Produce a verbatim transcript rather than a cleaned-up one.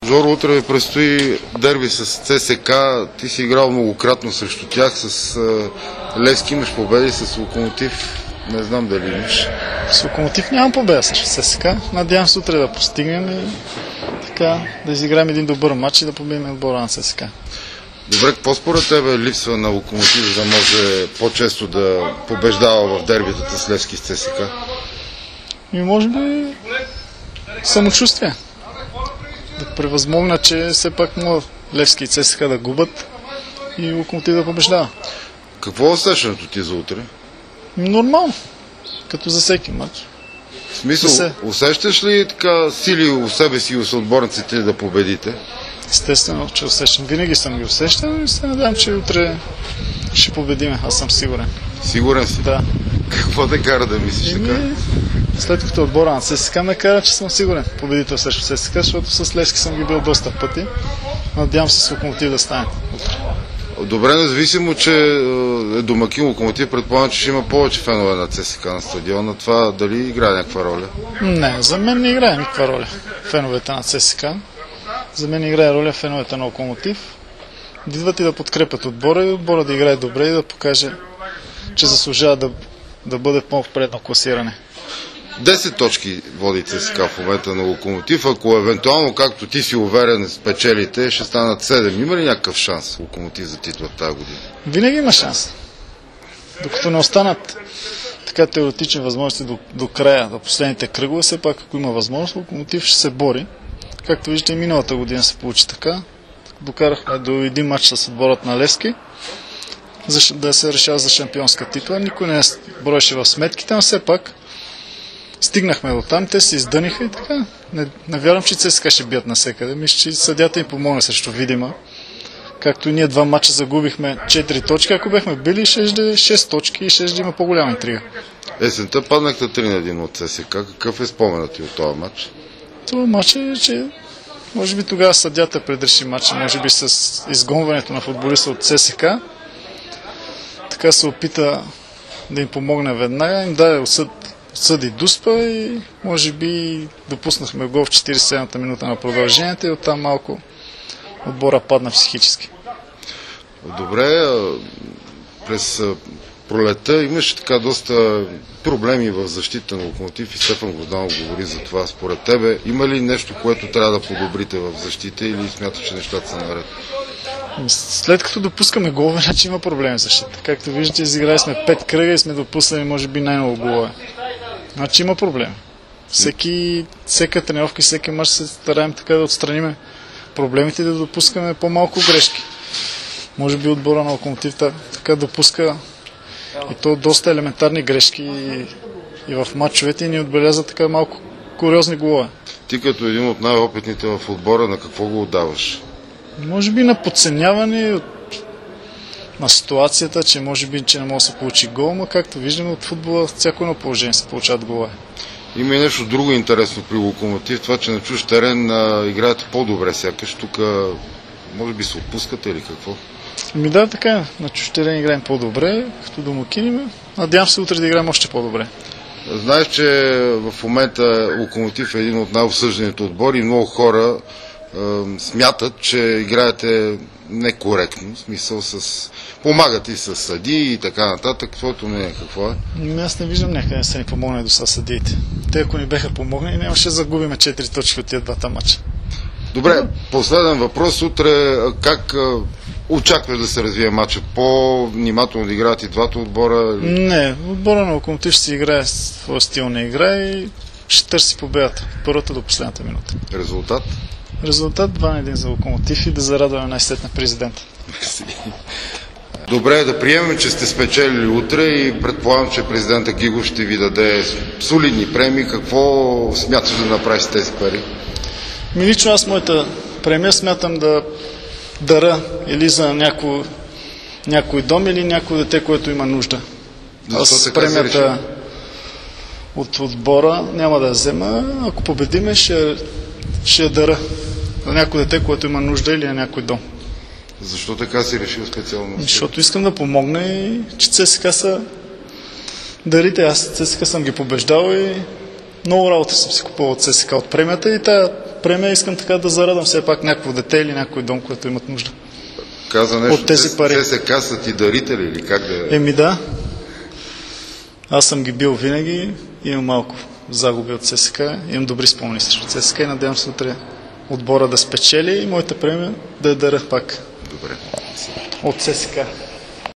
Жоро, утре ви предстои дерби с ЦСКА. Ти си играл многократно срещу тях. С а, Левски имаш победи, с Локомотив не знам дали имаш. С Локомотив нямам победа срещу ЦСКА. Надявам се утре да постигнем и така да изиграем един добър матч и да победим отбора на ЦСКА. Добре, какво според тебе липсва на Локомотив, за да може по-често да побеждава в дербитата с Левски с ЦСКА? И може би самочувствие. Да превъзмогна, че все пак могат Левски и ЦСКА да губят и Локомотив да побеждава. Какво е усещането ти за утре? Нормално, като за всеки матч. В смисъл, се... усещаш ли така сили у себе си и у съотборниците да победите? Естествено, че усещам. Винаги съм ги усещал и се надявам, че утре ще победиме. Аз съм сигурен. Сигурен си? Да. Какво те кара да мислиш и така? Ми... След като отбора на ЦСКА ме кара, че съм сигурен победител срещу ЦСКА, защото с Левски съм ги бил доста пъти. Надявам се с Локомотив да стане утре. Добре, независимо, че е домакин Локомотив, предполагам, че ще има повече фенове на ЦСКА на стадиона. Това дали играе някаква роля? Не, за мен не играе никаква роля феновете на ЦСКА. За мен играе роля феновете на Локомотив. Да идват и да подкрепят отбора и отбора да играе добре и да покаже, че заслужава да, да бъде по-впредно класиране. десет точки води ЦСКА в момента на Локомотив. Ако евентуално, както ти си уверен, спечелите, ще станат седем. Има ли някакъв шанс Локомотив за титла тази година? Винаги има шанс. Докато не останат така теоретични възможности до, до края, до последните кръгове, все пак, ако има възможност, Локомотив ще се бори. Както виждате, и миналата година се получи така. Докарахме до един матч с отборът на Левски, за да се решава за шампионска титла. Никой не броеше в сметките, но все пак стигнахме до там, те се издъниха и така. Не, не вярвам, че ЦСКА ще бият навсекъде. Мисля, че съдята им помогна срещу Видима. Както и ние два матча загубихме четири точки, ако бехме били, ще е шест точки и ще има по-голяма интрига. Есента паднахте три на един от ЦСКА. Какъв е споменът ти от този матч? Това матч е, че може би тогава съдята предреши матча, може би с изгонването на футболиста от ЦСКА. Така се опита да им помогне веднага, им даде отсъд, отсъди Дуспа и може би допуснахме гол в четиридесет и седмата минута на продължението и оттам малко отбора падна психически. Добре, през пролета имаше така доста проблеми в защита на Локомотив и Стефан Гвозданов говори за това. Според тебе, има ли нещо, което трябва да подобрите в защита или смяташ, че нещата са наред? След като допускаме голове, значи има проблеми в защита. Както виждате, изиграли сме пет кръга и сме допуснали може би най-много голове. Значи има проблеми. Всеки, всека тренировка и всеки мач се стараем така да отстраним проблемите и да допускаме по-малко грешки. Може би отбора на Локомотив така допуска и то доста елементарни грешки и, и в матчовете и ни отбеляза така малко куриозни голове. Ти като един от най-опитните в отбора, на какво го отдаваш? Може би на подценяване на ситуацията, че може би че не може да се получи гол, но както виждаме от футбола, всяко едно положение се получават голове. Има и нещо друго интересно при Локомотив, това, че на чуж терен а, играете по-добре, сякаш тук може би се отпускате или какво? Ми да, така, на чуж терен играем по-добре, като домакини, надявам се утре да играем още по-добре. Знаеш, че в момента Локомотив е един от най-осъжданите отбори и много хора е, смятат, че играете некоректно, в смисъл с... помагат и с съдии и така нататък. Твоето мнение какво е? Ами аз не виждам някъде да са ни помогнали до със съдиите. Те ако ни беха помогнали, нямаше да загубим четири точки от тия двата матча. Добре, последен въпрос. Утре как очакваш да се развие матча? По-внимателно да играят и двата отбора? Не, отбора на Локомотив ще си играе своя стил на игра и ще търси победата. Първата до последната минута. Резултат? Резултат два на един за Локомотив и да зарадваме най-сетне президента. Добре, да приемем, че сте спечелили утре и предполагам, че президента Гигов ще ви даде солидни премии. Какво смяташ да направиш с тези пари? Ми лично аз моята премия смятам да дара или за някой, някой дом или някой дете, което има нужда. Аз премията от отбора няма да я взема. Ако победиме, ще, ще я дара за някой дете, което има нужда или на някой дом. Защо така си решил специално? Защото искам да помогна и че ЦСКА са дарите. Аз ЦСКА съм ги побеждал и много работа съм си купувал от ЦСКА от премията и тая премия искам така да зарадам все пак някакво дете или някой дом, който имат нужда. Каза нещо, От тези пари. ЦСКА са ти дарители или как да... Еми да. Аз съм ги бил винаги, имам малко загуби от ЦСКА, имам добри спомени срещу ЦСКА и надявам се утре отбора да спечели и моята премия да я дара пак. Добре. От ЦСКА.